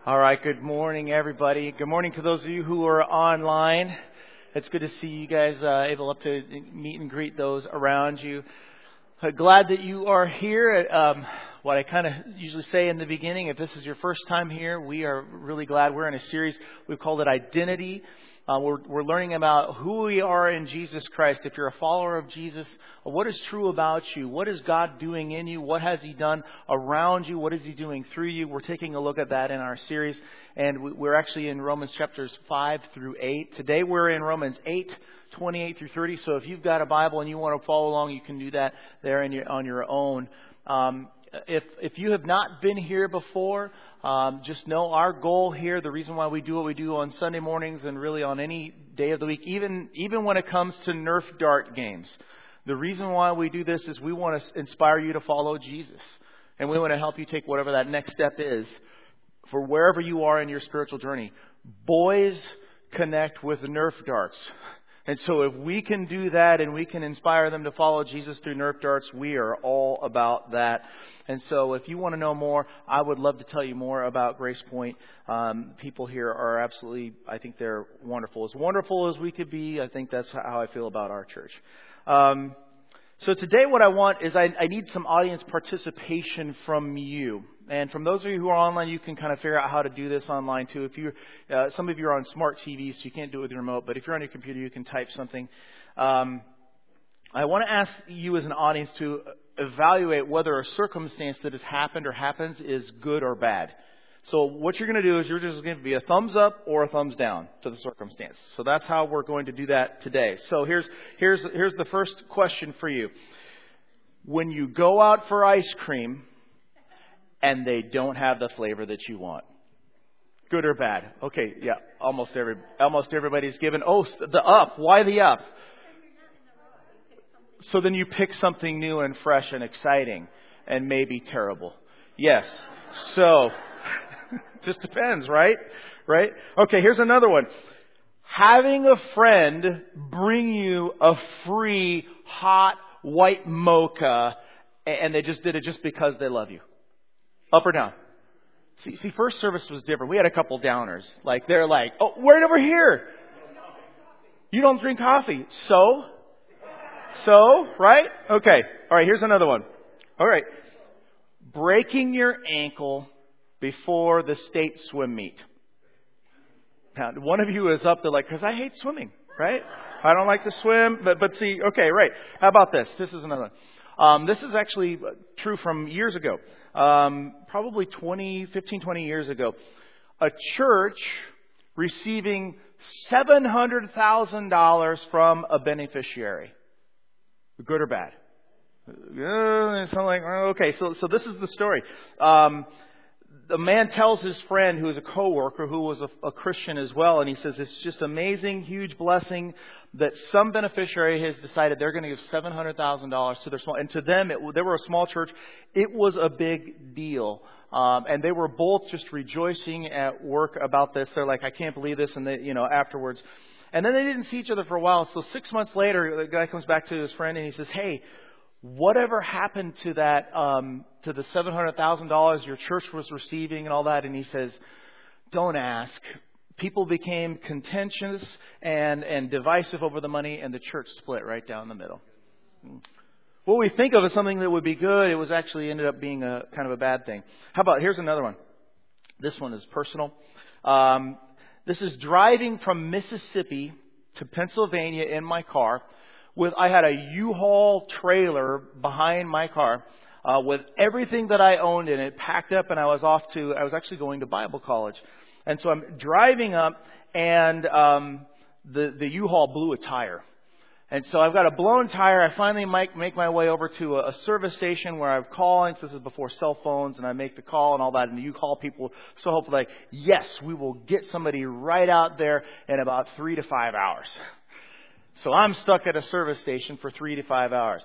All right, good morning, everybody. Good morning to those of you who are online. It's good to see you guys able to meet and greet those around you. Glad that you are here. What I kind of usually say in the beginning, if this is your first time here, we are really glad. We're in a series, we've called it Identity. We're learning about who we are in Jesus Christ. If you're a follower of Jesus, what is true about you? What is God doing in you? What has He done around you? What is He doing through you? We're taking a look at that in our series. And we're actually in Romans chapters 5 through 8. Today we're in Romans 8, 28 through 30. So if you've got a Bible and you want to follow along, you can do that there on your own. If you have not been here before, just know our goal here, the reason why we do what we do on Sunday mornings and really on any day of the week, even when it comes to Nerf dart games, the reason why we do this is we want to inspire you to follow Jesus. And we want to help you take whatever that next step is for wherever you are in your spiritual journey. Boys connect with Nerf darts. And so if we can do that and we can inspire them to follow Jesus through Nerf darts, we are all about that. And so if you want to know more, I would love to tell you more about Grace Point. People here are absolutely, I think they're wonderful. As wonderful as we could be, I think that's how I feel about our church. So today what I want is I need some audience participation from you. And from those of you who are online, you can kind of figure out how to do this online too. If you, some of you are on smart TVs, so you can't do it with your remote. But if you're on your computer, you can type something. I want to ask you as an audience to evaluate whether a circumstance that has happened or happens is good or bad. So what you're going to do is you're just going to be a thumbs up or a thumbs down to the circumstance. So that's how we're going to do that today. So here's the first question for you. When you go out for ice cream and they don't have the flavor that you want, good or bad? Okay, yeah, almost everybody's given. Oh, the up. Why the up? So then you pick something new and fresh and exciting and maybe terrible. Yes. So just depends, right? Right? Okay, here's another one. Having a friend bring you a free hot white mocha and they just did it just because they love you. Up or down? See, first service was different. We had a couple downers. Like, they're like, oh, right over here. You don't drink coffee. So, right? Okay. All right, here's another one. All right. Breaking your ankle before the state swim meet. Now, one of you is up there like, because I hate swimming, right? I don't like to swim. But see, okay, right. How about this? This is another one. This is actually true from years ago. Probably 20 years ago. A church receiving $700,000 from a beneficiary. Good or bad? It's like, okay, so this is the story. The man tells his friend who is a coworker who was a Christian as well, and he says it's just amazing, huge blessing that some beneficiary has decided they're going to give $700,000 to their small, and to them, they were a small church. It was a big deal. And they were both just rejoicing at work about this. They're like, I can't believe this. And they, afterwards. And then they didn't see each other for a while. So 6 months later, the guy comes back to his friend and he says, hey, whatever happened to that, to the $700,000 your church was receiving and all that? And he says, don't ask. People became contentious and divisive over the money, and the church split right down the middle. What we think of as something that would be good, it was actually ended up being a kind of a bad thing. How about, here's another one. This one is personal. This is driving from Mississippi to Pennsylvania in my car. I had a U-Haul trailer behind my car with everything that I owned in it packed up, and I was actually going to Bible college. And so I'm driving up, and the U-Haul blew a tire. And so I've got a blown tire. I finally make my way over to a service station where I'm calling. So this is before cell phones, and I make the call and all that. And you call people so hopefully like, yes, we will get somebody right out there in about 3 to 5 hours. So I'm stuck at a service station for 3 to 5 hours.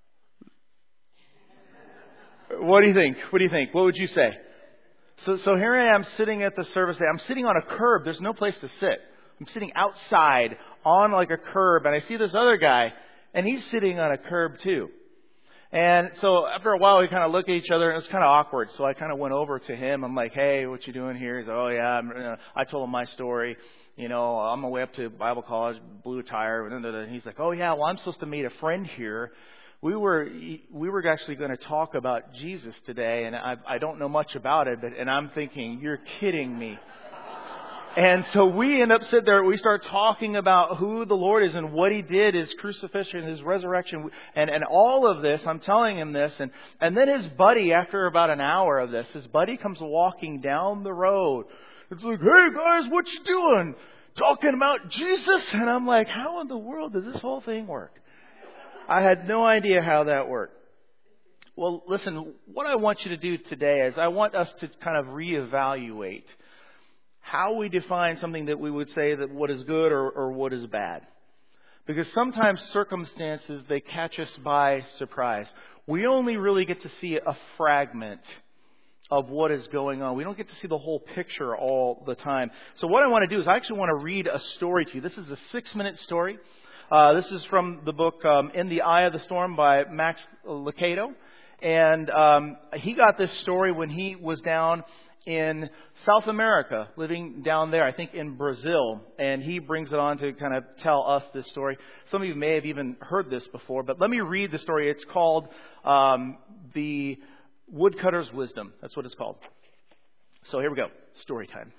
What do you think? What would you say? So here I am sitting at the service station. I'm sitting on a curb. There's no place to sit. I'm sitting outside on like a curb, and I see this other guy, and he's sitting on a curb too. And so after a while, we kind of looked at each other, and it was kind of awkward. So I kind of went over to him. I'm like, "Hey, what you doing here?" He's like, "Oh yeah." I told him my story. I'm on my way up to Bible college, blew a tire. And he's like, "Oh yeah, well I'm supposed to meet a friend here. We were actually going to talk about Jesus today, and I don't know much about it." And I'm thinking, "You're kidding me." And so we end up sitting there, we start talking about who the Lord is and what He did, His crucifixion, His resurrection, and all of this. I'm telling him this. And then his buddy, after about an hour of this, his buddy comes walking down the road. It's like, "Hey guys, what you doing? Talking about Jesus?" And I'm like, how in the world does this whole thing work? I had no idea how that worked. Well, listen, what I want you to do today is I want us to kind of reevaluate how we define something that we would say that what is good or what is bad. Because sometimes circumstances, they catch us by surprise. We only really get to see a fragment of what is going on. We don't get to see the whole picture all the time. So what I want to do is I actually want to read a story to you. This is a 6-minute story. This is from the book In the Eye of the Storm by Max Lucado. And he got this story when he was down in South America, living down there, I think in Brazil. And he brings it on to kind of tell us this story. Some of you may have even heard this before, but let me read the story. It's called The Woodcutter's Wisdom. That's what it's called. So here we go. Story time.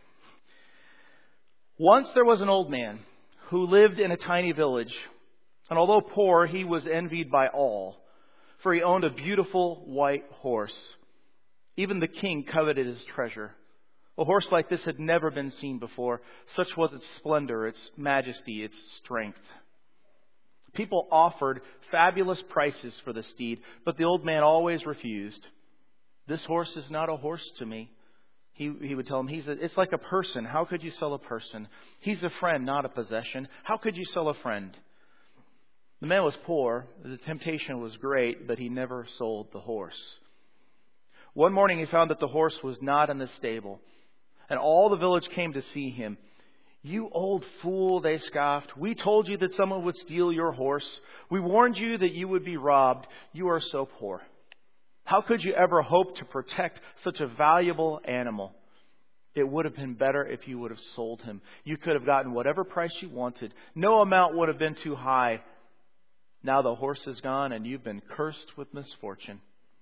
Once there was an old man who lived in a tiny village. And although poor, he was envied by all, for he owned a beautiful white horse. Even the king coveted his treasure. A horse like this had never been seen before. Such was its splendor, its majesty, its strength. People offered fabulous prices for the steed, but the old man always refused. "This horse is not a horse to me." He would tell him, "It's like a person. How could you sell a person? He's a friend, not a possession. How could you sell a friend?" The man was poor. The temptation was great, but he never sold the horse. One morning he found that the horse was not in the stable, and all the village came to see him. "You old fool," they scoffed. "We told you that someone would steal your horse. We warned you that you would be robbed. You are so poor. How could you ever hope to protect such a valuable animal? It would have been better if you would have sold him. You could have gotten whatever price you wanted. No amount would have been too high. Now the horse is gone and you've been cursed with misfortune."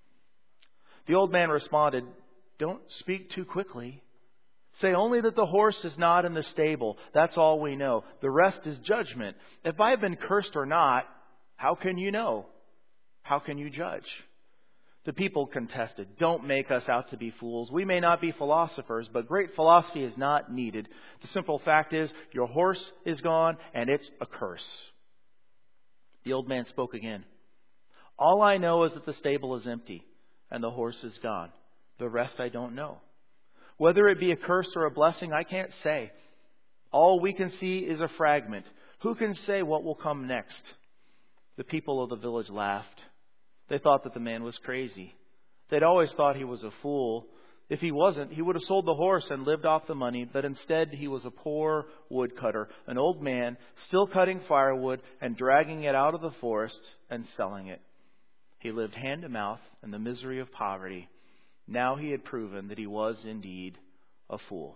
The old man responded, "Don't speak too quickly. Say only that the horse is not in the stable. That's all we know. The rest is judgment. If I have been cursed or not, how can you know? How can you judge?" The people contested, "Don't make us out to be fools. We may not be philosophers, but great philosophy is not needed. The simple fact is, your horse is gone and it's a curse." The old man spoke again. "All I know is that the stable is empty and the horse is gone. The rest I don't know. Whether it be a curse or a blessing, I can't say. All we can see is a fragment. Who can say what will come next?" The people of the village laughed. They thought that the man was crazy. They'd always thought he was a fool. If he wasn't, he would have sold the horse and lived off the money. But instead, he was a poor woodcutter, an old man, still cutting firewood and dragging it out of the forest and selling it. He lived hand to mouth in the misery of poverty. Now he had proven that he was indeed a fool.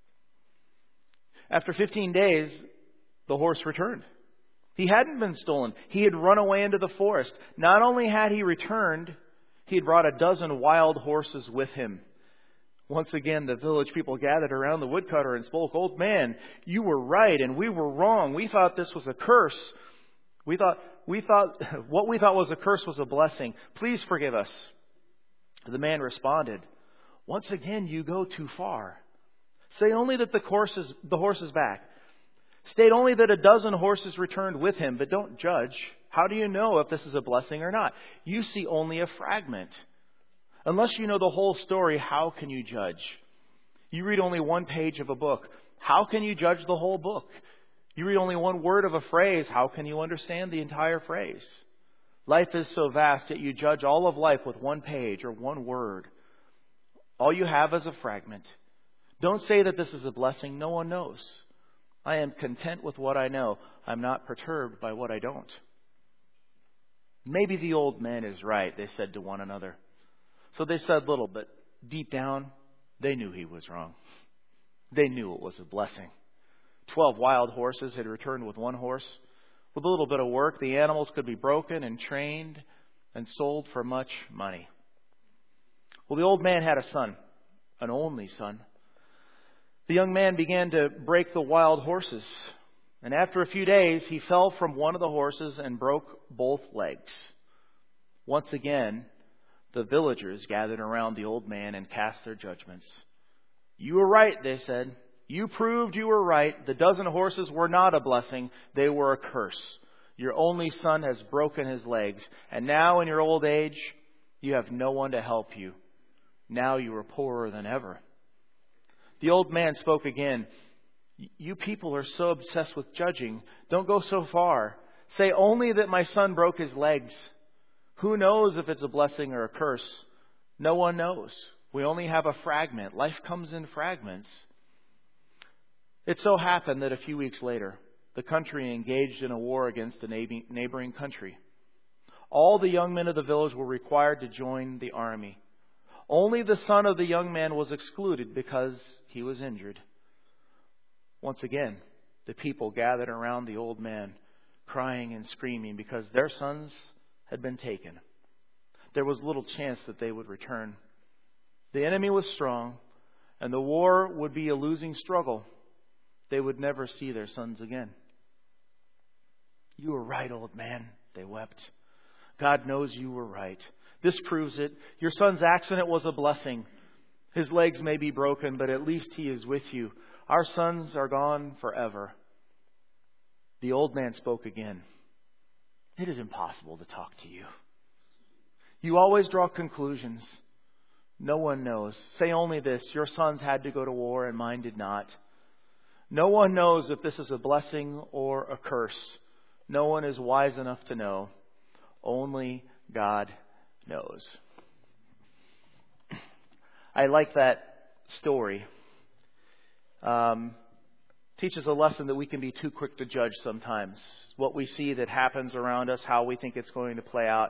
After 15 days, the horse returned. He hadn't been stolen. He had run away into the forest. Not only had he returned, he had brought a dozen wild horses with him. Once again, the village people gathered around the woodcutter and spoke, "Old man, you were right and we were wrong. We thought this was a curse. We thought what we thought was a curse was a blessing. Please forgive us." The man responded, "Once again, you go too far. Say only that the horse is back. State only that a dozen horses returned with him, but don't judge. How do you know if this is a blessing or not? You see only a fragment. Unless you know the whole story, how can you judge? You read only one page of a book. How can you judge the whole book? You read only one word of a phrase. How can you understand the entire phrase? Life is so vast, yet you judge all of life with one page or one word. All you have is a fragment. Don't say that this is a blessing. No one knows. I am content with what I know. I'm not perturbed by what I don't." Maybe the old man is right, they said to one another. So they said little, but deep down, they knew he was wrong. They knew it was a blessing. 12 wild horses had returned with one horse. With a little bit of work, the animals could be broken and trained and sold for much money. Well, the old man had a son, an only son. The young man began to break the wild horses. And after a few days, he fell from one of the horses and broke both legs. Once again, the villagers gathered around the old man and cast their judgments. You were right, they said. You proved you were right. The dozen horses were not a blessing. They were a curse. Your only son has broken his legs. And now in your old age, you have no one to help you. Now you are poorer than ever. The old man spoke again. You people are so obsessed with judging. Don't go so far. Say only that my son broke his legs. Who knows if it's a blessing or a curse? No one knows. We only have a fragment. Life comes in fragments. It so happened that a few weeks later, the country engaged in a war against a neighboring country. All the young men of the village were required to join the army. Only the son of the young man was excluded because he was injured. Once again, the people gathered around the old man, crying and screaming because their sons had been taken. There was little chance that they would return. The enemy was strong, and the war would be a losing struggle. They would never see their sons again. You were right, old man, they wept. God knows you were right. This proves it. Your son's accident was a blessing. His legs may be broken, but at least he is with you. Our sons are gone forever. The old man spoke again. It is impossible to talk to you. You always draw conclusions. No one knows. Say only this. Your sons had to go to war and mine did not. No one knows if this is a blessing or a curse. No one is wise enough to know. Only God knows. I like that story. Teaches a lesson that we can be too quick to judge sometimes. What we see that happens around us, how we think it's going to play out.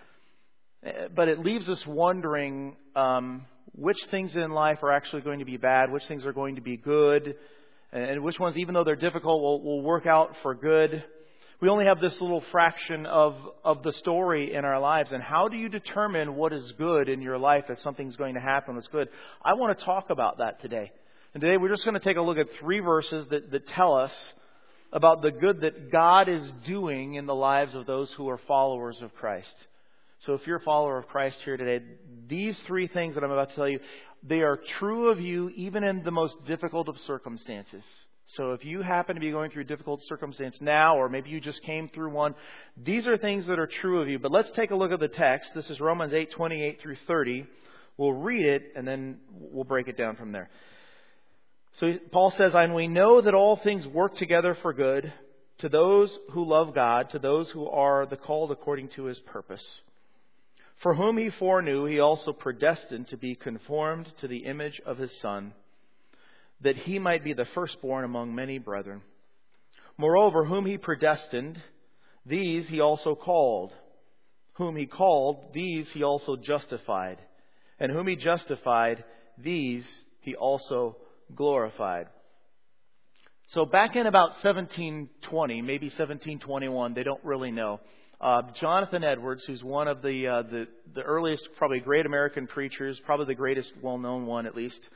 But it leaves us wondering which things in life are actually going to be bad, which things are going to be good, and which ones, even though they're difficult, will work out for good. We only have this little fraction of the story in our lives. And how do you determine what is good in your life if something's going to happen that's good? I want to talk about that today. And today we're just going to take a look at 3 verses that tell us about the good that God is doing in the lives of those who are followers of Christ. So if you're a follower of Christ here today, these 3 things that I'm about to tell you, they are true of you even in the most difficult of circumstances. So if you happen to be going through a difficult circumstance now, or maybe you just came through one, these are things that are true of you. But let's take a look at the text. This is Romans 8:28 through 30. We'll read it and then we'll break it down from there. So Paul says, and we know that all things work together for good to those who love God, to those who are the called according to His purpose. For whom He foreknew, He also predestined to be conformed to the image of His Son, that He might be the firstborn among many brethren. Moreover, whom He predestined, these He also called. Whom He called, these He also justified. And whom He justified, these He also glorified. So back in about 1720, maybe 1721, they don't really know. Jonathan Edwards, who's one of the earliest, probably great American preachers, probably the greatest well-known one at least,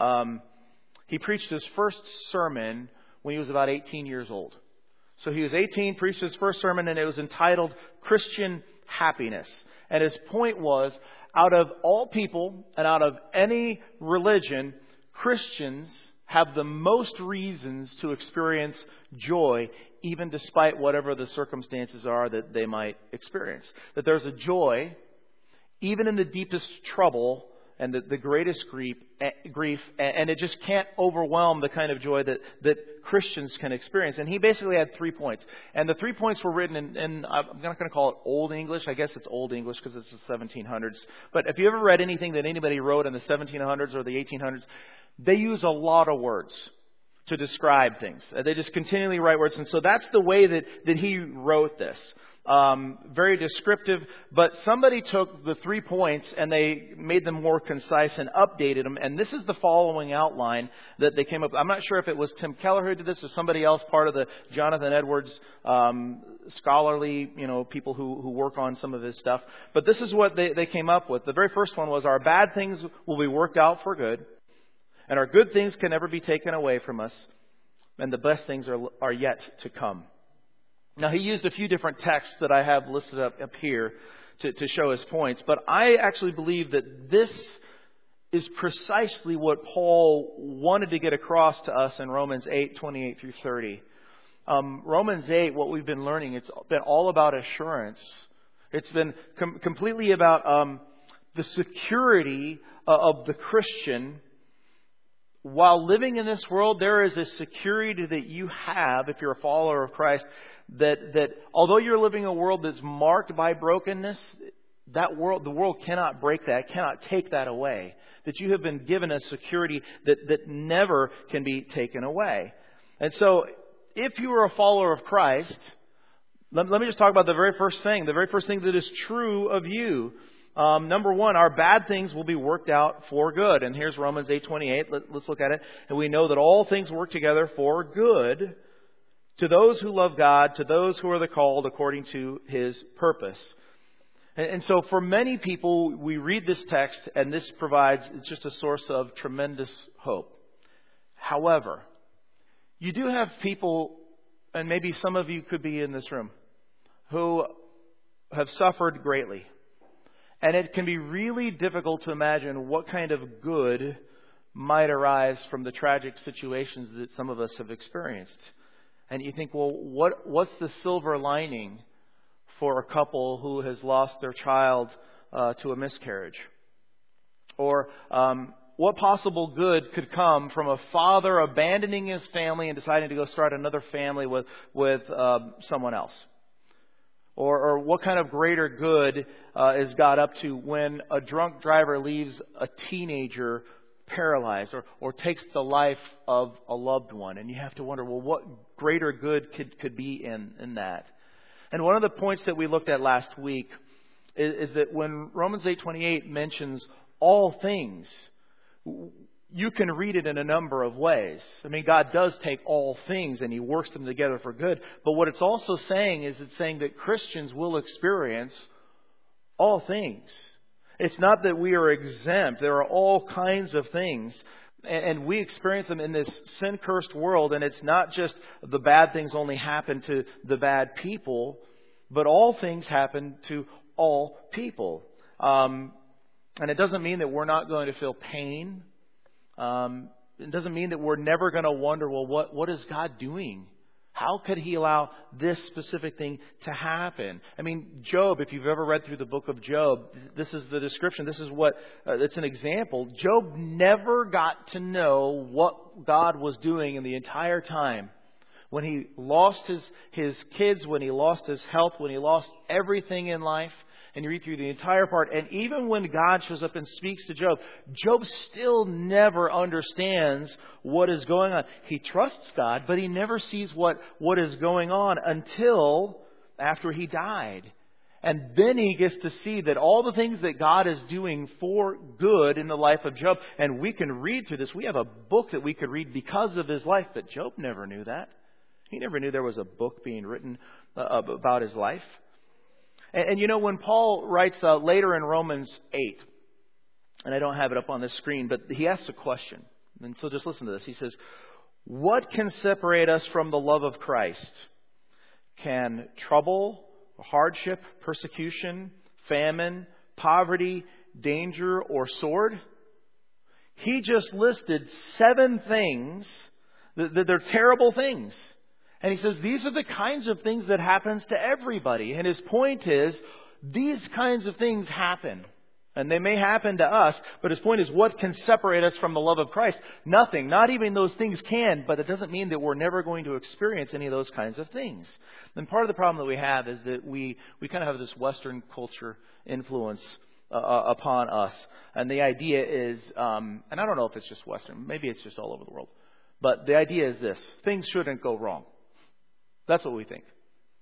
he preached his first sermon when he was about 18 years old. So he was 18, preached his first sermon, and it was entitled Christian Happiness. And his point was, out of all people and out of any religion, Christians have the most reasons to experience joy, even despite whatever the circumstances are that they might experience. That there's a joy, even in the deepest trouble and the greatest grief, and it just can't overwhelm the kind of joy that Christians can experience. And he basically had 3 points. And the 3 points were written in I'm not going to call it Old English. I guess it's Old English because it's the 1700s. But if you ever read anything that anybody wrote in the 1700s or the 1800s, they use a lot of words to describe things. They just continually write words. And so that's the way that he wrote this. very descriptive, but somebody took the 3 points and they made them more concise and updated them. And this is the following outline that they came up with. I'm not sure if it was Tim Keller who did this or somebody else, part of the Jonathan Edwards scholarly, people who work on some of his stuff. But this is what they came up with. The very first one was, our bad things will be worked out for good, and our good things can never be taken away from us, and the best things are yet to come. Now, he used a few different texts that I have listed up here to show his points, but I actually believe that this is precisely what Paul wanted to get across to us in Romans 8:28 through 30. Romans 8, what we've been learning, it's been all about assurance. It's been completely about the security of the Christian. While living in this world, there is a security that you have, if you're a follower of Christ, that although you're living in a world that's marked by brokenness, the world cannot break that, cannot take that away. That you have been given a security that never can be taken away. And so, if you are a follower of Christ, let me just talk about the very first thing that is true of you. Number one, our bad things will be worked out for good. And here's Romans 8:28. Let's look at it. And we know that all things work together for good to those who love God, to those who are the called according to His purpose. And so for many people, we read this text and this it's just a source of tremendous hope. However, you do have people, and maybe some of you could be in this room, who have suffered greatly. And it can be really difficult to imagine what kind of good might arise from the tragic situations that some of us have experienced. And you think, well, what's the silver lining for a couple who has lost their child to a miscarriage? Or what possible good could come from a father abandoning his family and deciding to go start another family with someone else? Or what kind of greater good is God up to when a drunk driver leaves a teenager paralyzed or takes the life of a loved one? And you have to wonder, well, what greater good could be in that? And one of the points that we looked at last week is that when Romans 8:28 mentions all things, you can read it in a number of ways. I mean, God does take all things and He works them together for good. But what it's also saying is it's saying that Christians will experience all things. It's not that we are exempt. There are all kinds of things. And we experience them in this sin-cursed world. And it's not just the bad things only happen to the bad people, but all things happen to all people. And it doesn't mean that we're not going to feel pain. It doesn't mean that we're never going to wonder, well, what is God doing? How could He allow this specific thing to happen? I mean, Job, if you've ever read through the book of Job, this is the description. This is it's an example. Job never got to know what God was doing in the entire time. When he lost his kids, when he lost his health, when he lost everything in life. And you read through the entire part. And even when God shows up and speaks to Job, Job still never understands what is going on. He trusts God, but he never sees what is going on until after he died. And then he gets to see that all the things that God is doing for good in the life of Job. And we can read through this. We have a book that we could read because of his life. But Job never knew that. He never knew there was a book being written about his life. And when Paul writes later in Romans 8, and I don't have it up on the screen, but he asks a question. And so just listen to this. He says, what can separate us from the love of Christ? Can trouble, hardship, persecution, famine, poverty, danger, or sword? He just listed 7 things that they're terrible things. And he says, these are the kinds of things that happens to everybody. And his point is, these kinds of things happen. And they may happen to us, but his point is, what can separate us from the love of Christ? Nothing. Not even those things can, but it doesn't mean that we're never going to experience any of those kinds of things. And part of the problem that we have is that we kind of have this Western culture influence upon us. And the idea is, and I don't know if it's just Western, maybe it's just all over the world. But the idea is this: things shouldn't go wrong. That's what we think.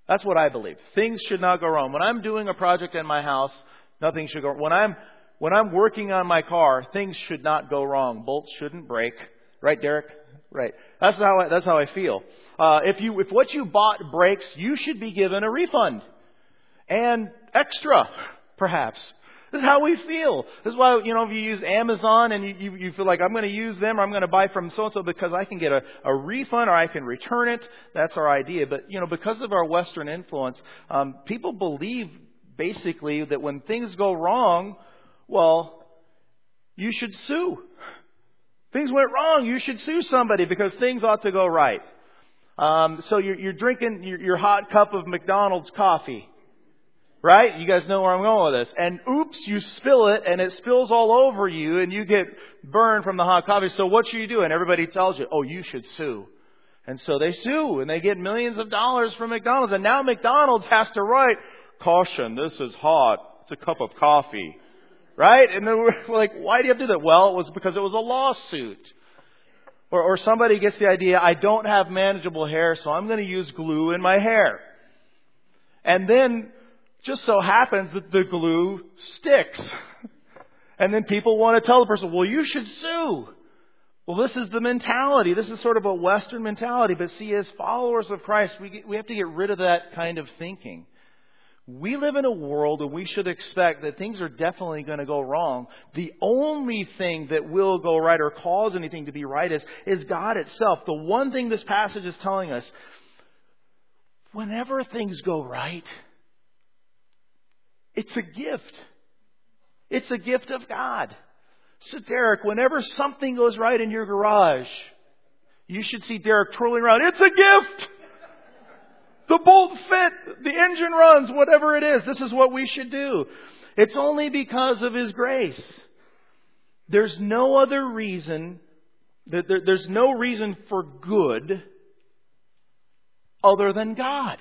That's what I believe. Things should not go wrong. When I'm doing a project in my house, nothing should go wrong. When I'm working on my car, things should not go wrong. Bolts shouldn't break. Right, Derek? Right. That's how I feel. If what you bought breaks, you should be given a refund. And extra, perhaps. This is how we feel. This is why, if you use Amazon and you feel like I'm going to use them or I'm going to buy from so-and-so because I can get a refund or I can return it. That's our idea. But, because of our Western influence, people believe basically that when things go wrong, well, you should sue. Things went wrong. You should sue somebody because things ought to go right. So you're drinking your hot cup of McDonald's coffee. Right? You guys know where I'm going with this. And oops, you spill it and it spills all over you and you get burned from the hot coffee. So what should you do? And everybody tells you, oh, you should sue. And so they sue and they get millions of dollars from McDonald's. And now McDonald's has to write, caution, this is hot. It's a cup of coffee. Right? And then we're like, why do you have to do that? Well, it was because it was a lawsuit. Or somebody gets the idea, I don't have manageable hair, so I'm going to use glue in my hair. And then just so happens that the glue sticks. And then people want to tell the person, well, you should sue. Well, this is the mentality. This is sort of a Western mentality. But see, as followers of Christ, we have to get rid of that kind of thinking. We live in a world and we should expect that things are definitely going to go wrong. The only thing that will go right or cause anything to be right is God itself. The one thing this passage is telling us, whenever things go right, it's a gift. It's a gift of God. So Derek, whenever something goes right in your garage, you should see Derek twirling around. It's a gift! The bolt fit, the engine runs, whatever it is. This is what we should do. It's only because of His grace. There's no other reason, there's no reason for good other than God.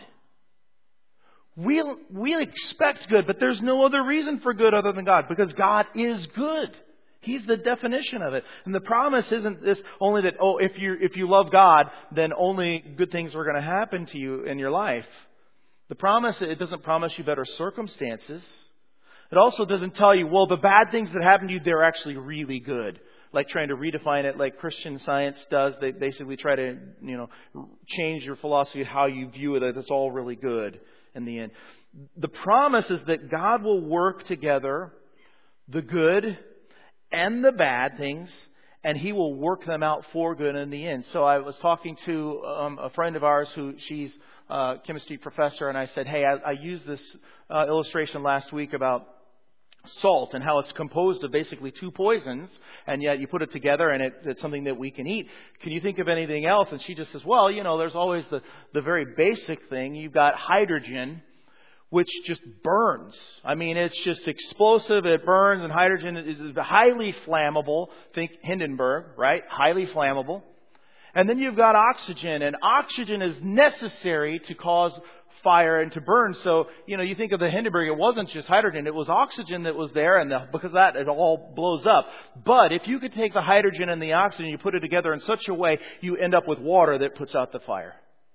We expect good, but there's no other reason for good other than God, because God is good. He's the definition of it. And the promise isn't this only that, if you love God, then only good things are going to happen to you in your life. The promise, it doesn't promise you better circumstances. It also doesn't tell you, well, the bad things that happen to you, they're actually really good. Like trying to redefine it like Christian Science does. They basically try to, change your philosophy of how you view it, that it's all really good in the end. The promise is that God will work together the good and the bad things, and He will work them out for good in the end. So I was talking to a friend of ours she's a chemistry professor, and I said, hey, I used this illustration last week about salt and how it's composed of basically two poisons, and yet you put it together and it's something that we can eat. Can you think of anything else? And she just says, well, there's always the very basic thing. You've got hydrogen, which just burns. I mean, it's just explosive. It burns, and hydrogen is highly flammable. Think Hindenburg, right? Highly flammable. And then you've got oxygen, and oxygen is necessary to cause fire and to burn. So, you think of the Hindenburg, it wasn't just hydrogen, it was oxygen that was there, and because of that, it all blows up. But if you could take the hydrogen and the oxygen, you put it together in such a way, you end up with water that puts out the fire.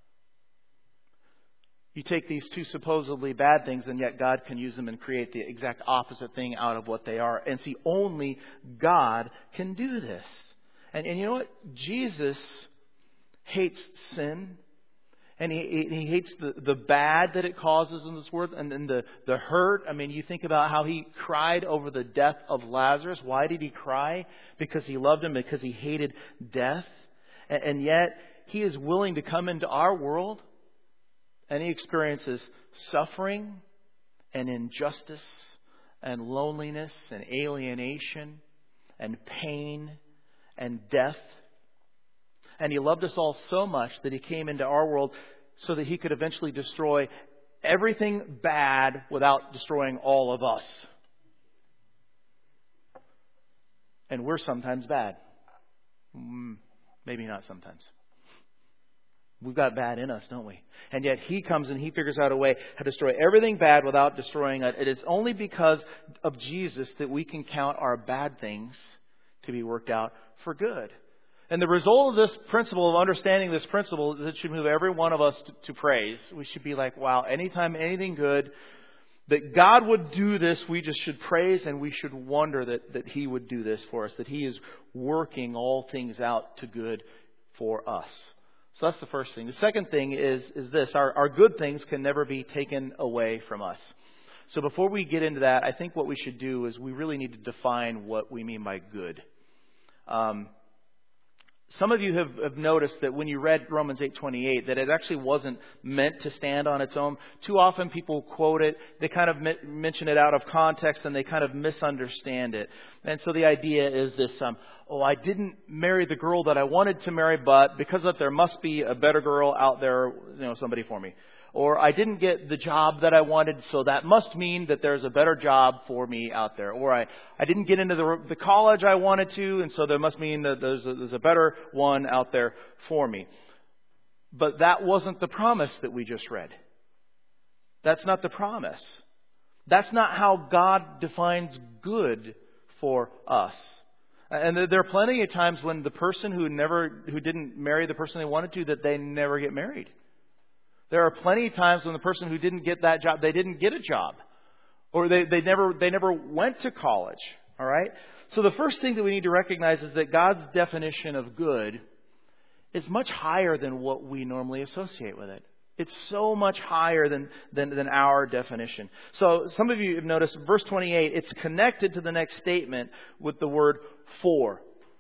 You take these two supposedly bad things, and yet God can use them and create the exact opposite thing out of what they are. And see, only God can do this. And you know what? Jesus hates sin. And he hates the bad that it causes in this world, and then the hurt. I mean, you think about how He cried over the death of Lazarus. Why did He cry? Because He loved him, because He hated death. And yet, He is willing to come into our world, and He experiences suffering and injustice and loneliness and alienation and pain and death. And He loved us all so much that He came into our world so that He could eventually destroy everything bad without destroying all of us. And we're sometimes bad. Maybe not sometimes. We've got bad in us, don't we? And yet He comes and He figures out a way to destroy everything bad without destroying it. It is only because of Jesus that we can count our bad things to be worked out for good. And the result of this principle, of understanding this principle, is it should move every one of us to praise. We should be like, wow, anytime anything good, that God would do this, we just should praise, and we should wonder that He would do this for us, that He is working all things out to good for us. So that's the first thing. The second thing is this. Our good things can never be taken away from us. So before we get into that, I think what we should do is we really need to define what we mean by good. Some of you have noticed that when you read Romans 8:28, that it actually wasn't meant to stand on its own. Too often people quote it, they kind of mention it out of context, and they kind of misunderstand it. And so the idea is this, I didn't marry the girl that I wanted to marry, but because of that, there must be a better girl out there, somebody for me. Or I didn't get the job that I wanted, so that must mean that there's a better job for me out there. Or I didn't get into the college I wanted to, and so there must mean that there's a better one out there for me. But that wasn't the promise that we just read. That's not the promise. That's not how God defines good for us. And there are plenty of times when the person who didn't marry the person they wanted to, that they never get married. There are plenty of times when the person who didn't get that job, they didn't get a job. Or they never went to college. All right? So the first thing that we need to recognize is that God's definition of good is much higher than what we normally associate with it. It's so much higher than our definition. So some of you have noticed verse 28, it's connected to the next statement with the word for.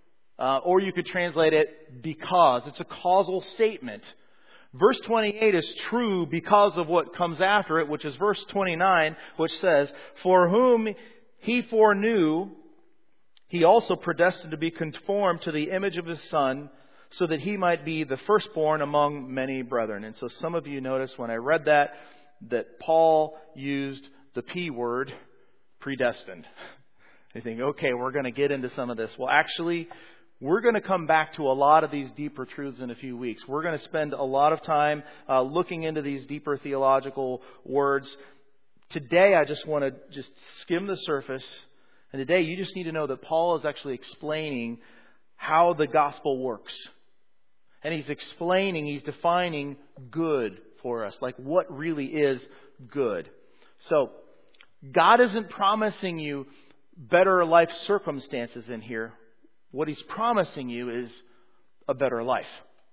Or you could translate it because. It's a causal statement. Verse 28 is true because of what comes after it, which is verse 29, which says, "For whom He foreknew, He also predestined to be conformed to the image of His Son, so that He might be the firstborn among many brethren." And so some of you noticed when I read that Paul used the P word, predestined. You think, okay, we're going to get into some of this. Well, actually, we're going to come back to a lot of these deeper truths in a few weeks. We're going to spend a lot of time looking into these deeper theological words. Today, I just want to skim the surface. And today, you just need to know that Paul is actually explaining how the gospel works. And he's defining good for us. Like what really is good. So, God isn't promising you better life circumstances in here. What He's promising you is a better life.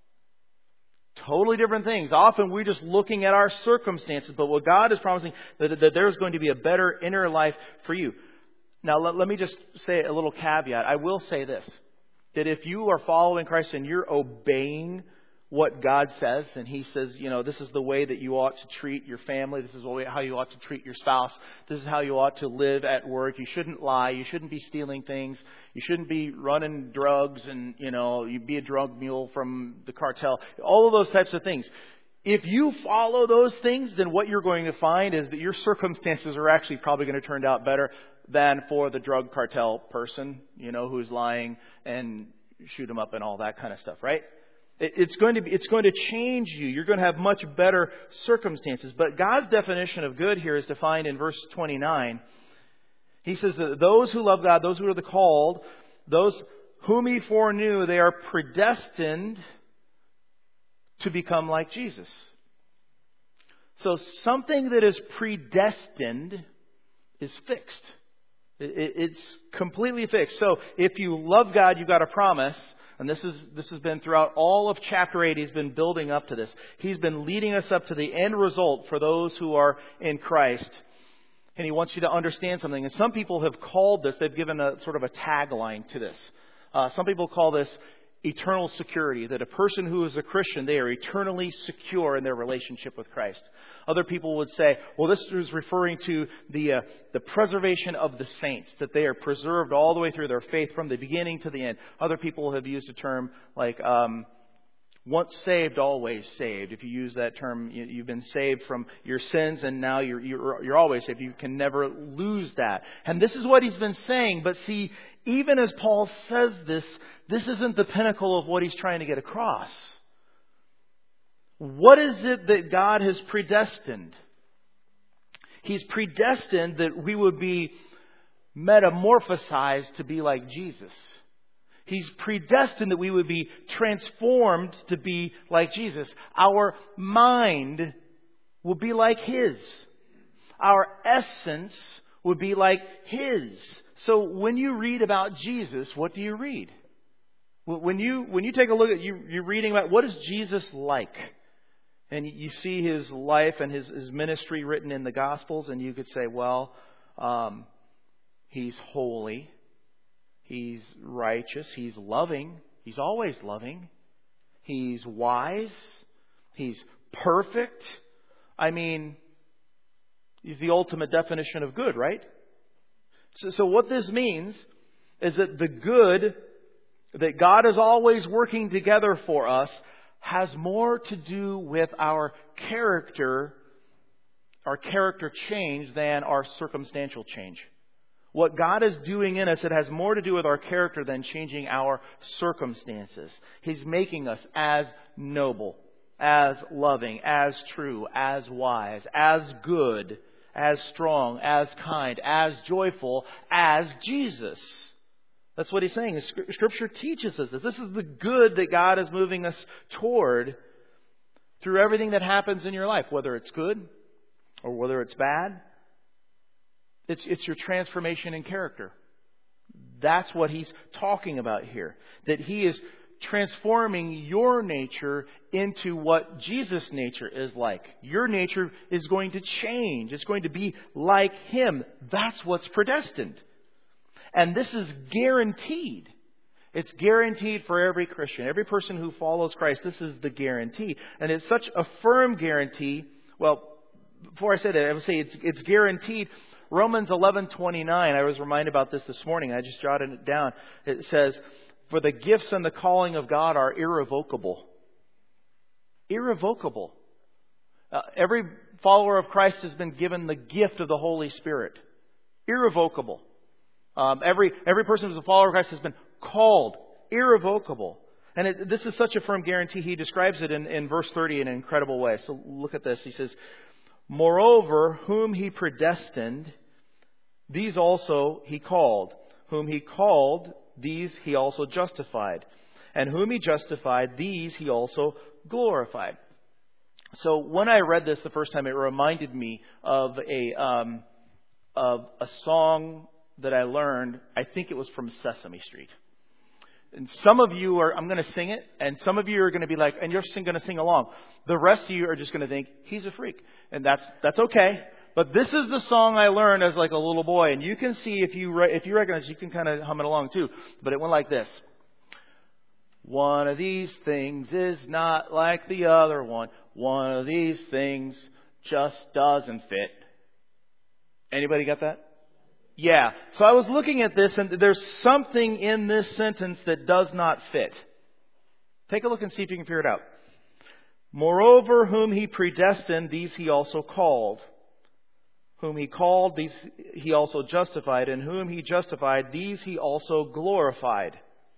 Totally different things. Often we're just looking at our circumstances, but what God is promising, that there's going to be a better inner life for you. Now, let me just say a little caveat. I will say this, that if you are following Christ and you're obeying what God says, and He says, this is the way that you ought to treat your family. This is how you ought to treat your spouse. This is how you ought to live at work. You shouldn't lie. You shouldn't be stealing things. You shouldn't be running drugs and, you'd be a drug mule from the cartel. All of those types of things. If you follow those things, then what you're going to find is that your circumstances are actually probably going to turn out better than for the drug cartel person, who's lying and shoot them up and all that kind of stuff, right? It's going to change you. You're going to have much better circumstances. But God's definition of good here is defined in verse 29. He says that those who love God, those who are the called, those whom He foreknew, they are predestined to become like Jesus. So something that is predestined is fixed. It's completely fixed. So if you love God, you've got a promise. And this has been throughout all of chapter 8. He's been building up to this. He's been leading us up to the end result for those who are in Christ. And He wants you to understand something. And some people have called this, they've given a sort of a tagline to this. Some people call this eternal security, that a person who is a Christian, they are eternally secure in their relationship with Christ. Other people would say, well, this is referring to the preservation of the saints, that they are preserved all the way through their faith from the beginning to the end. Other people have used a term like once saved, always saved. If you use that term, you've been saved from your sins, and now you're always saved. You can never lose that. And this is what he's been saying. But see, even as Paul says this isn't the pinnacle of what he's trying to get across. What is it that God has predestined? He's predestined that we would be metamorphosized to be like Jesus. He's predestined that we would be transformed to be like Jesus. Our mind will be like His. Our essence would be like His. So when you read about Jesus, what do you read? When you take a look at, you're reading about what is Jesus like? And you see His life and His ministry written in the Gospels, and you could say, well, He's holy. He's righteous. He's loving. He's always loving. He's wise. He's perfect. I mean, He's the ultimate definition of good, right? So what this means is that the good that God is always working together for us has more to do with our character change than our circumstantial change. What God is doing in us, it has more to do with our character than changing our circumstances. He's making us as noble, as loving, as true, as wise, as good, as strong, as kind, as joyful as Jesus. That's what He's saying. Scripture teaches us this. This is the good that God is moving us toward through everything that happens in your life, whether it's good or whether it's bad. It's your transformation in character. That's what He's talking about here. That He is transforming your nature into what Jesus' nature is like. Your nature is going to change. It's going to be like Him. That's what's predestined. And this is guaranteed. It's guaranteed for every Christian. Every person who follows Christ, this is the guarantee. And it's such a firm guarantee. Well, before I say that, I would say it's guaranteed. Romans 11:29, I was reminded about this morning. I just jotted it down. It says, for the gifts and the calling of God are irrevocable. Irrevocable. Every follower of Christ has been given the gift of the Holy Spirit. Irrevocable. Every person who's a follower of Christ has been called. Irrevocable. And this is such a firm guarantee. He describes it in verse 30 in an incredible way. So look at this. He says, moreover, whom He predestined, these also He called. Whom He called, these He also justified. And whom He justified, these He also glorified. So when I read this the first time, it reminded me of a song that I learned. I think it was from Sesame Street. And some of you I'm going to sing it, and some of you are going to be like, and you're going to sing along. The rest of you are just going to think, he's a freak. And that's okay. But this is the song I learned as like a little boy. And you can see if you recognize, you can kind of hum it along too. But it went like this. One of these things is not like the other one. One of these things just doesn't fit. Anybody got that? Yeah. So I was looking at this, and there's something in this sentence that does not fit. Take a look and see if you can figure it out. Moreover, whom He predestined, these He also called. Whom He called, these He also justified. And whom He justified, these He also glorified.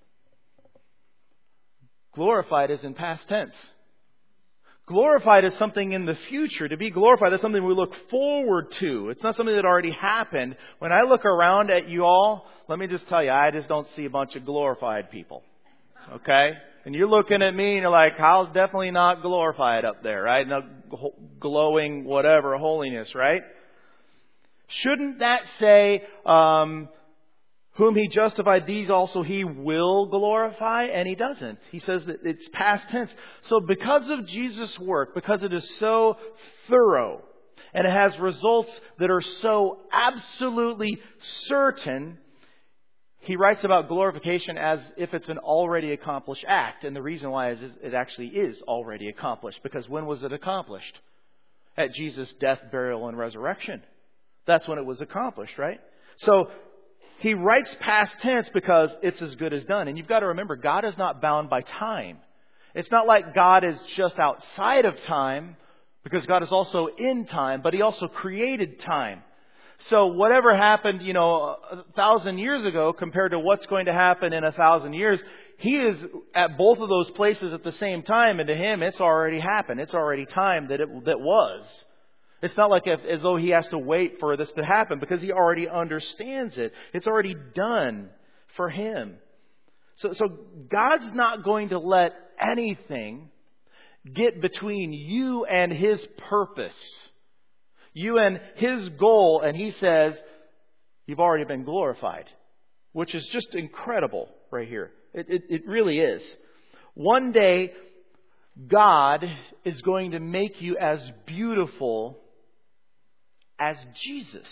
Glorified is in past tense. Glorified is something in the future. To be glorified is something we look forward to. It's not something that already happened. When I look around at you all, let me just tell you, I just don't see a bunch of glorified people. Okay? And you're looking at me and you're like, I'll definitely not glorified up there, right? No glowing whatever holiness, right? Shouldn't that say, whom He justified, these also He will glorify? And He doesn't. He says that it's past tense. So because of Jesus' work, because it is so thorough, and it has results that are so absolutely certain, he writes about glorification as if it's an already accomplished act. And the reason why is it actually is already accomplished. Because when was it accomplished? At Jesus' death, burial, and resurrection. That's when it was accomplished, right? So he writes past tense because it's as good as done. And you've got to remember, God is not bound by time. It's not like God is just outside of time, because God is also in time, but He also created time. So whatever happened, 1,000 years ago compared to what's going to happen in 1,000 years, He is at both of those places at the same time, and to Him it's already happened. It's already time that was. It's not like as though He has to wait for this to happen, because He already understands it. It's already done for Him. So God's not going to let anything get between you and His purpose, you and His goal. And He says, you've already been glorified, which is just incredible right here. It really is. One day, God is going to make you as beautiful as Jesus.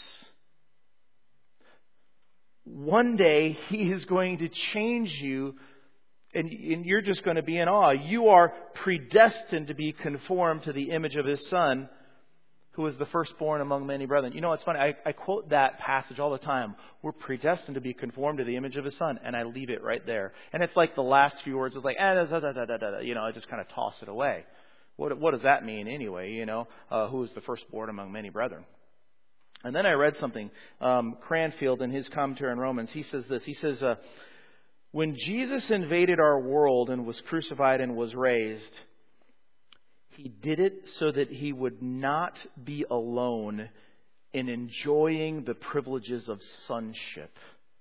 One day, He is going to change you, and you're just going to be in awe. You are predestined to be conformed to the image of His Son, who is the firstborn among many brethren. You know, it's funny. I quote that passage all the time. We're predestined to be conformed to the image of His Son. And I leave it right there. And it's like the last few words. It's like, you know, I just kind of toss it away. What does that mean anyway? You know, who is the firstborn among many brethren? And then I read something. Cranfield, in his commentary on Romans, he says this. He says, when Jesus invaded our world and was crucified and was raised, He did it so that He would not be alone in enjoying the privileges of sonship,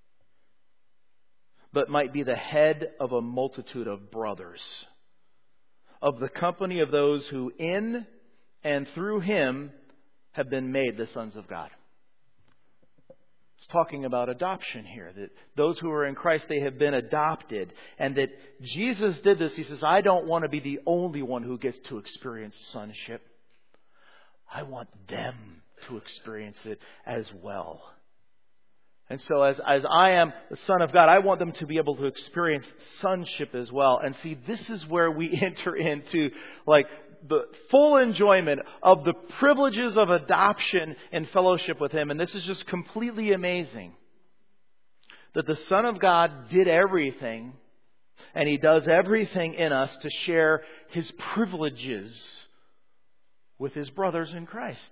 but might be the head of a multitude of brothers, of the company of those who in and through Him have been made the sons of God. It's talking about adoption here, that those who are in Christ, they have been adopted, and that Jesus did this. He says, I don't want to be the only one who gets to experience sonship. I want them to experience it as well. And so as I am the Son of God, I want them to be able to experience sonship as well. And see, this is where we enter into like the full enjoyment of the privileges of adoption and fellowship with Him. And this is just completely amazing. That the Son of God did everything, and He does everything in us to share His privileges with His brothers in Christ.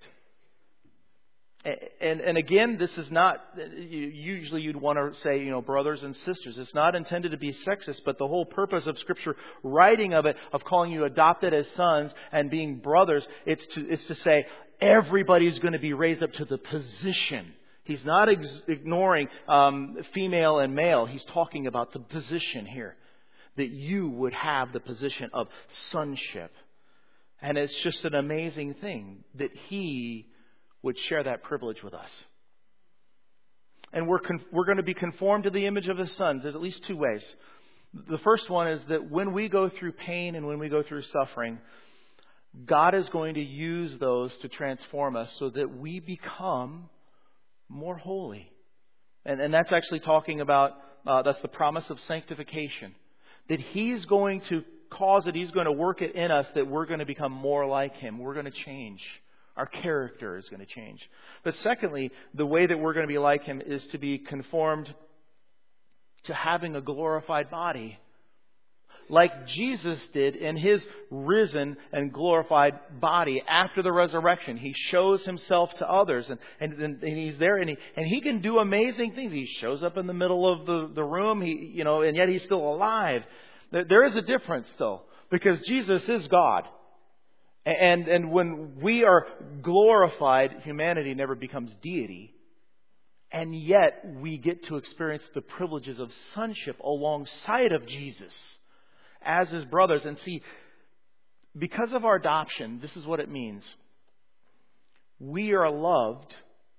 And again, this is not, usually you'd want to say, you know, brothers and sisters. It's not intended to be sexist, but the whole purpose of Scripture writing of it, of calling you adopted as sons and being brothers, it's to say everybody's going to be raised up to the position. He's not ignoring female and male. He's talking about the position here. That you would have the position of sonship. And it's just an amazing thing that He would share that privilege with us. And we're going to be conformed to the image of His Son. There's at least two ways. The first one is that when we go through pain and when we go through suffering, God is going to use those to transform us so that we become more holy. And that's actually talking about, that's the promise of sanctification. That He's going to cause it, He's going to work it in us that we're going to become more like Him. We're going to change. Our character is going to change. But secondly, the way that we're going to be like Him is to be conformed to having a glorified body. Like Jesus did in His risen and glorified body after the resurrection. He shows Himself to others and He's there and he can do amazing things. He shows up in the middle of the room, and yet He's still alive. There is a difference though, because Jesus is God. And when we are glorified, humanity never becomes deity. And yet we get to experience the privileges of sonship alongside of Jesus as His brothers. And see, because of our adoption, this is what it means. We are loved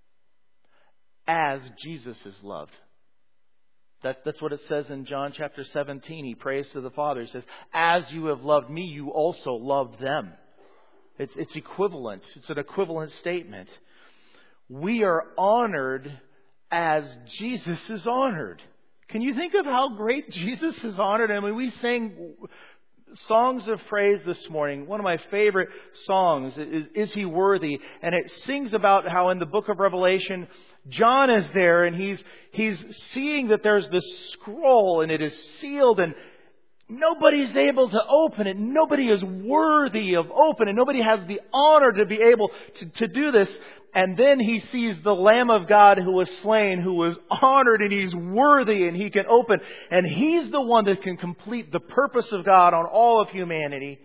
as Jesus is loved. That's what it says in John chapter 17. He prays to the Father. He says, as you have loved me, you also loved them. It's equivalent. It's an equivalent statement. We are honored as Jesus is honored. Can you think of how great Jesus is honored? I mean, we sang songs of praise this morning. One of my favorite songs is He Worthy? And it sings about how in the book of Revelation, John is there and he's seeing that there's this scroll and it is sealed and nobody's able to open it. Nobody is worthy of opening it. Nobody has the honor to be able to do this. And then he sees the Lamb of God who was slain, who was honored, and He's worthy and He can open. And He's the one that can complete the purpose of God on all of humanity.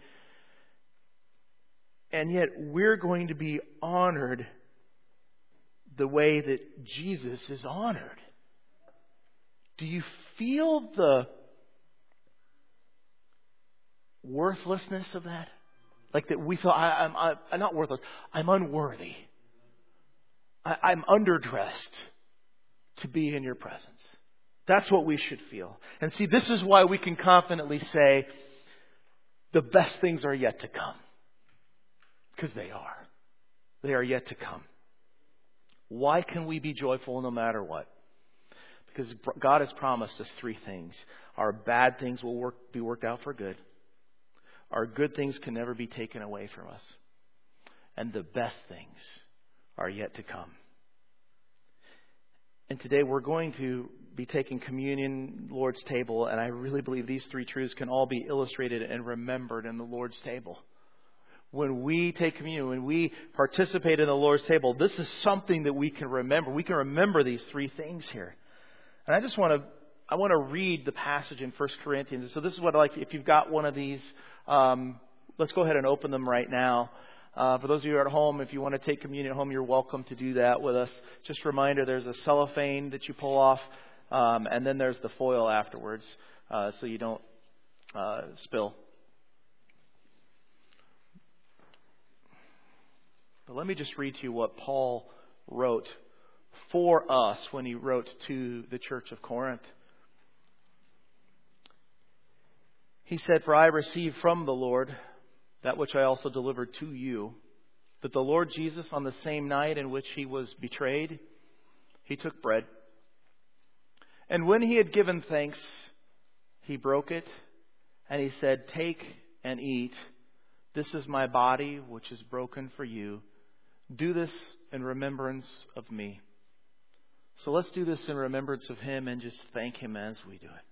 And yet we're going to be honored the way that Jesus is honored. Do you feel the worthlessness of that. Like that we feel, I'm not worthless. I'm unworthy. I'm underdressed to be in your presence. That's what we should feel. And see, this is why we can confidently say the best things are yet to come. Because they are. They are yet to come. Why can we be joyful no matter what? Because God has promised us three things. Our bad things will be worked out for good. Our good things can never be taken away from us. And the best things are yet to come. And today we're going to be taking communion, Lord's table, and I really believe these three truths can all be illustrated and remembered in the Lord's table. When we take communion, when we participate in the Lord's table, this is something that we can remember. We can remember these three things here. And I want to read the passage in 1 Corinthians. So this is what I like. If you've got one of these, let's go ahead and open them right now. For those of you who are at home, if you want to take communion at home, you're welcome to do that with us. Just a reminder, there's a cellophane that you pull off, and then there's the foil afterwards, so you don't spill. But let me just read to you what Paul wrote for us when he wrote to the church of Corinth. He said, "For I received from the Lord that which I also delivered to you, that the Lord Jesus, on the same night in which he was betrayed, he took bread. And when he had given thanks, he broke it, and he said, 'Take and eat. This is my body, which is broken for you. Do this in remembrance of me.'" So let's do this in remembrance of him and just thank him as we do it.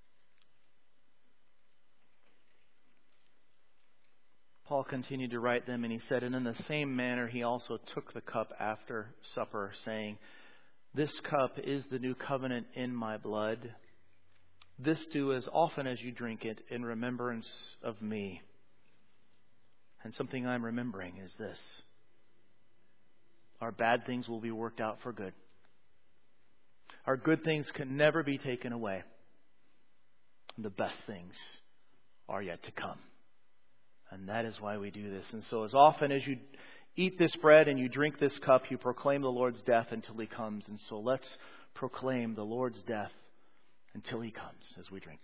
Paul continued to write them, and he said, "And in the same manner he also took the cup after supper, saying, 'This cup is the new covenant in my blood. This do as often as you drink it in remembrance of me.'" And something I'm remembering is this. Our bad things will be worked out for good. Our good things can never be taken away. And the best things are yet to come. And that is why we do this. And so as often as you eat this bread and you drink this cup, you proclaim the Lord's death until he comes. And so let's proclaim the Lord's death until he comes as we drink.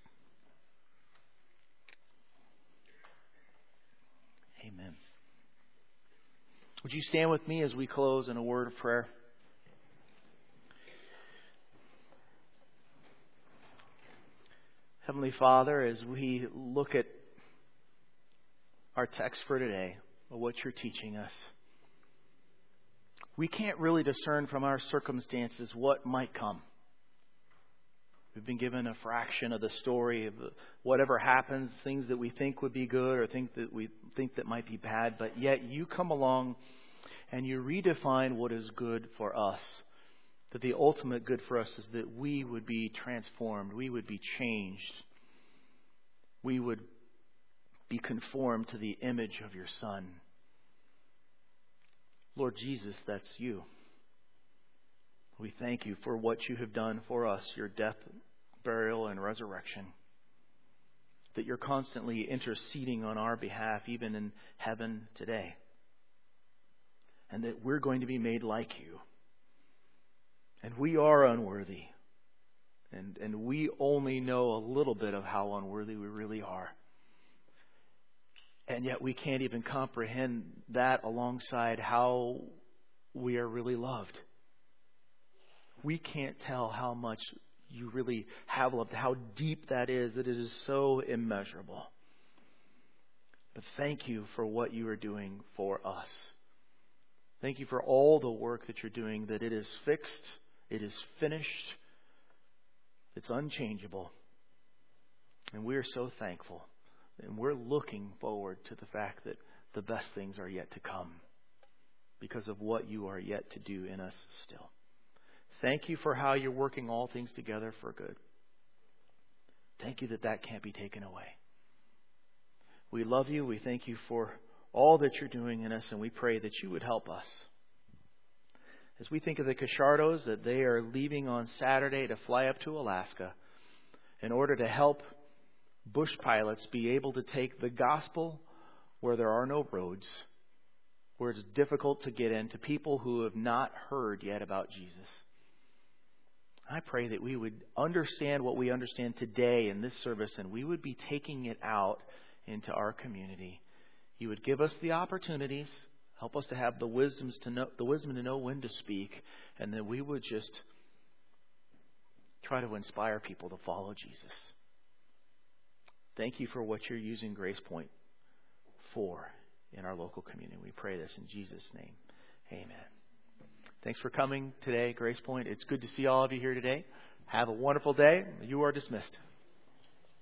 Amen. Would you stand with me as we close in a word of prayer? Heavenly Father, as we look at our text for today, or what you're teaching us, we can't really discern from our circumstances what might come. We've been given a fraction of the story of whatever happens, things that we think would be good or think that might be bad, but yet you come along and you redefine what is good for us. That the ultimate good for us is that we would be transformed, we would be changed, we would be conformed to the image of your Son. Lord Jesus, that's you. We thank you for what you have done for us, your death, burial, and resurrection. That you're constantly interceding on our behalf, even in heaven today. And that we're going to be made like you. And we are unworthy. And we only know a little bit of how unworthy we really are. And yet we can't even comprehend that alongside how we are really loved. We can't tell how much you really have loved, how deep that is, that it is so immeasurable. But thank you for what you are doing for us. Thank you for all the work that you're doing, that it is fixed, it is finished, it's unchangeable. And we are so thankful. And we're looking forward to the fact that the best things are yet to come because of what you are yet to do in us still. Thank you for how you're working all things together for good. Thank you that that can't be taken away. We love you. We thank you for all that you're doing in us, and we pray that you would help us. As we think of the Cachardos, that they are leaving on Saturday to fly up to Alaska in order to help bush pilots be able to take the gospel where there are no roads, where it's difficult to get in, to people who have not heard yet about Jesus. I pray that we would understand what we understand today in this service, and we would be taking it out into our community. You would give us the opportunities, help us to have the wisdom to know when to speak, and that we would just try to inspire people to follow Jesus. Thank you for what you're using Grace Point for in our local community. We pray this in Jesus' name. Amen. Thanks for coming today, Grace Point. It's good to see all of you here today. Have a wonderful day. You are dismissed.